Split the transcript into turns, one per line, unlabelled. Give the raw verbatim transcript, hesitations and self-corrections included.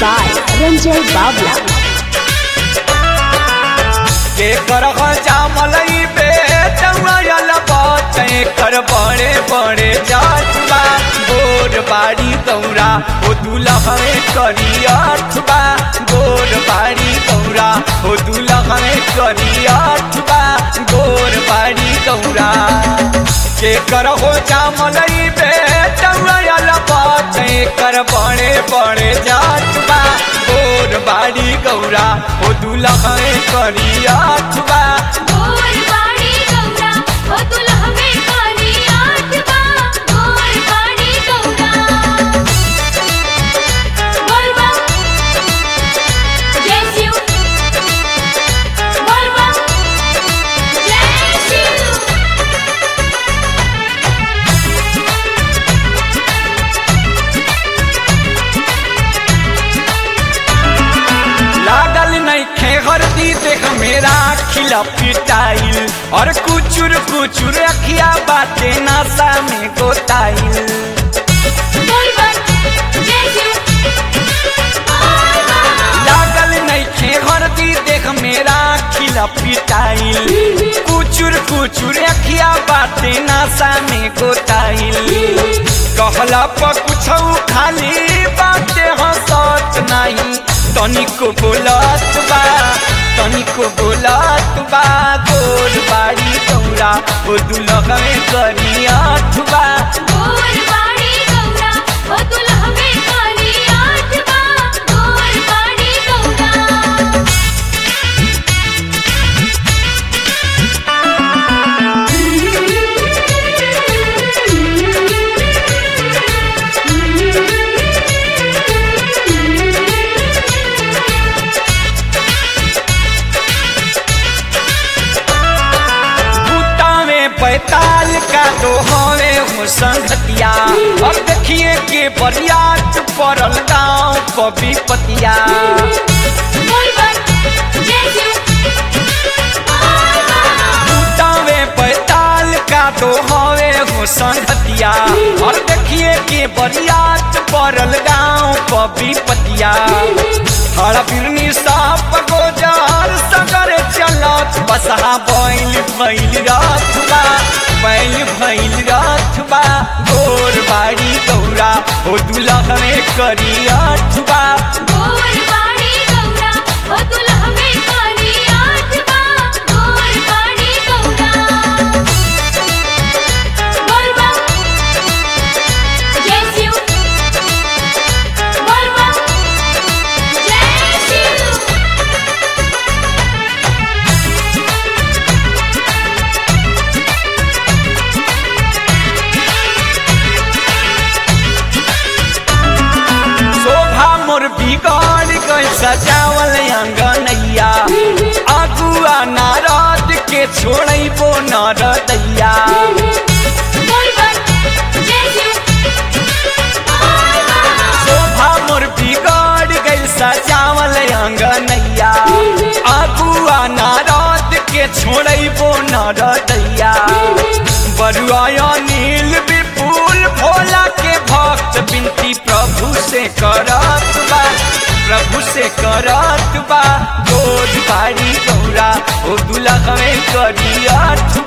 by Ranjay Babla.
के कर जामलई बे चौयल बाते कर बड़े बड़े जाठबा गोर बाड़ी गौरा ओ दुल्हन करियठबा गोर बाड़ी गौरा ओ दुल्हन करियठबा गोर बाड़ी गौरा के कर हो जामलई बे चौयल बाते कर बड़े बड़े जाठबा गोर बाड़ी गौरा ओ दुल्हन करियठबा
गोर बाड़ी गौरा ओ दुल्हन करियठबा गोर बाड़ी गौरा बोल बम जय शिव बोल बम जय शिव
लागल नहीं खे हरदी देख मेरा खिला पिटाइल और कुचुर कुचुर अखिया बाटे नासा में गोताइल
बोल बम जय शिव बोल बम
लागल नहीं खे हरदी देख मेरा खिला पिटाइल कुचुर कुचुर अखिया बाटे नासा में गोताइल कहला पर कुछ खाली बाटे हंसत नहीं तनिको बोलत बा तनिको बोलत बा गोर बाड़ी गौरा ओ दुल्हन करियठबा
गोर बाड़ी गौरा ओ दुल्हन करियठबा गोर बाड़ी गौरा
पैताल का तो हवे हो संगतिया अब देखिए के बरियात पड़ल गाँव कभी पतिया
बोल बम जय शिव बोल बम
टूटावे पैताल का तो हवे हो संगतिया और देखिए के बरियात पड़ल गाँव कभी पतिया हरा बिरनी साप गोजार सगर चलत बसहा बैल भैल रथबा बैल भैल रथबा गोर बाड़ी गौरा ओ दुल्हन करियठबा
गोर बाड़ी गौरा ओ दुल्हन करियठबा गोर बाड़ी गौरा बोल बम जय शिव बोल बम जय शिव
शोभा मोर बिगाड़ गई सजावल अंगनैया अगुआ नारद के छोड़बो नरदैया
बोल बम जय शिव बोल बम
शोभा मोर बिगाड़ गई सजावल अंगनैया अगुआ नारद के छोड़बो नरदैया बरुआ नील विपुल भोला के भक्त बिनती प्रभु से करत बा प्रभु से करत बा गोर बाड़ी गौरा ओ दुल्हन करियठबा